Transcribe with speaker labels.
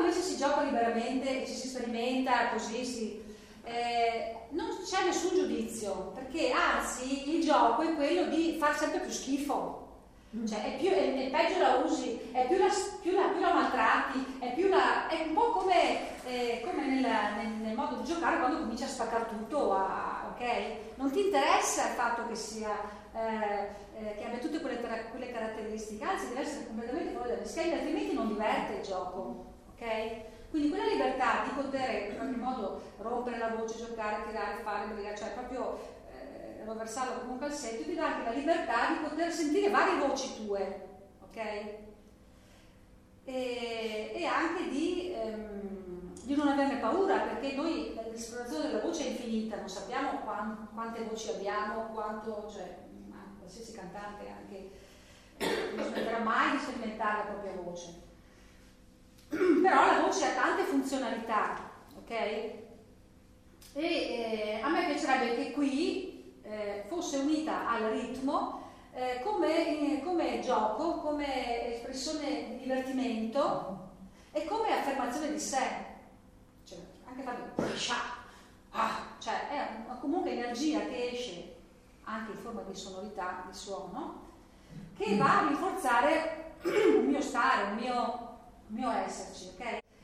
Speaker 1: invece si gioca liberamente e ci si sperimenta così, non c'è nessun giudizio, perché anzi il gioco è quello di far sempre più schifo. Cioè è peggio la usi, è più la maltratti, è un po' come nel modo di giocare quando cominci a spaccare tutto, ok? Non ti interessa il fatto che sia che abbia tutte quelle caratteristiche, anzi deve essere completamente fuori dalle schede, altrimenti non diverte il gioco, ok? Quindi quella libertà di poter in qualche modo rompere la voce, giocare, tirare, fare, brigare, cioè proprio versarlo come un calzetto, ti dà anche la libertà di poter sentire varie voci tue, ok? E anche di non averne paura, perché noi l'esplorazione della voce è infinita, non sappiamo quante voci abbiamo, cioè qualsiasi cantante anche non smetterà mai di sperimentare la propria voce. Però la voce ha tante funzionalità, ok? E a me piacerebbe che qui fosse unita al ritmo come gioco, come espressione di divertimento e come affermazione di sé, cioè anche fare cioè è comunque energia che esce anche in forma di sonorità, di suono, che va a rinforzare il mio stare, il mio esserci, ok?